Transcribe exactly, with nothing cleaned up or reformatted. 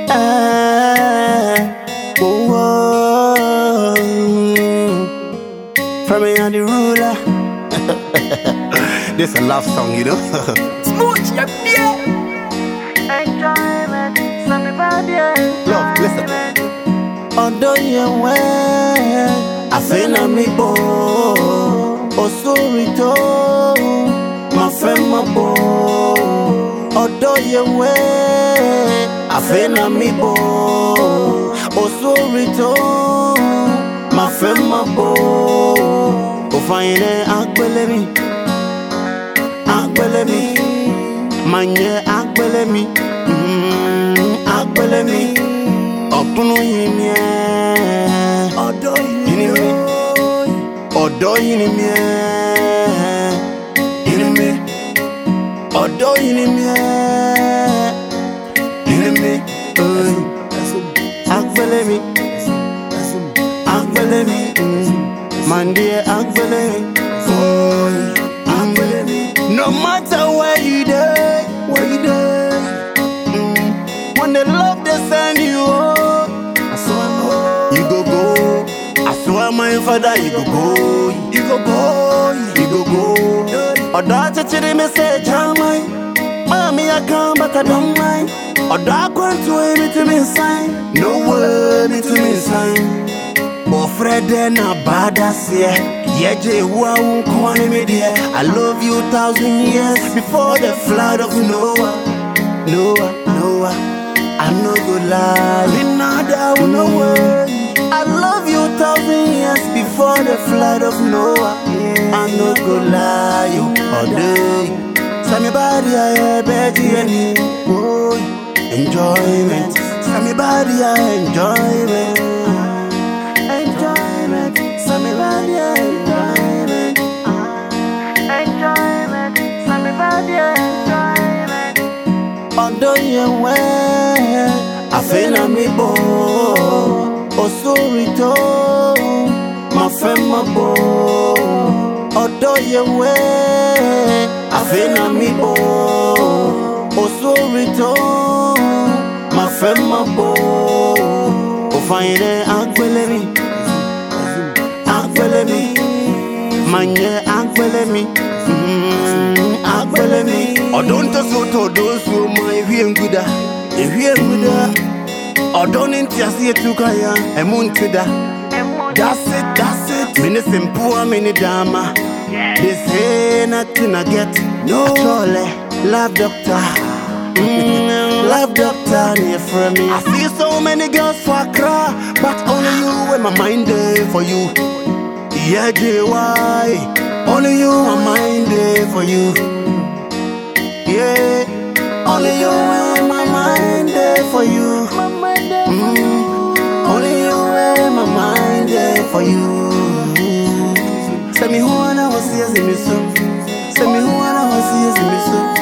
Eh, oh, oh. From me and the ruler. This a love song, you know. Smooth, yeah, yeah. Enjoyment, somebody Love, listen. Although you went, I feel na me bo. oh sorry to My friend, my bo. although you went, I feel na me bo. oh sorry to My friend, my bo. Oh, fine, agbele mi, agbele mi, manye agbele mi, mm, agbele mi. Opunu yimye, although yini mi, odo yini mi, yini mi, odo yini mi, yini mi. Agbele mi, agbele mi, mande agbele mi, agbele mi. No matter where you dey, where you there, when the love they send you, oh, I saw no, you go go. I swear my father, you go go, you go boy, you go go. Or that chiri me say jamai, mommy I come but I don't mind. Or that want to me to me sign, no way me to me sign. But Fred and a badass yeah, yeah Jay wow calling me dear. I love you thousand years before the flood of Noah, Noah, Noah. I no go lie, another will no way. I love you thousand years before the flood of Noah. I no go lie, you all day. Sammy body I betty any boy enjoyment. Sammy body I enjoyment, Enjoyment, somebody enjoyment, enjoyment, somebody enjoyment. Although you went, I feel na me bo. oh sorry to My friend my bo. although you went, I feel na me bo. oh sorry to My friend my bo. Oh fine agbele mi, agbele mi, manye agbele mi, mm, agbele mi. Odonto so to do so my hwienguda, e hwienguda. Odonin tiasi etukaya, emuntida. That's it, that's it. Mini simple, mini dama. They say nothing I get. No trolley, love doctor. Mm, love doctor, near from me. I see so many girls for Accra, but only you when my mind there for you. Yeah, J Y, only you my mind there for you. Yeah, only you when my mind there for you. Mm, only you when my mind there for you. Tell me who I was here, see me so. Tell me who I was here, see me so.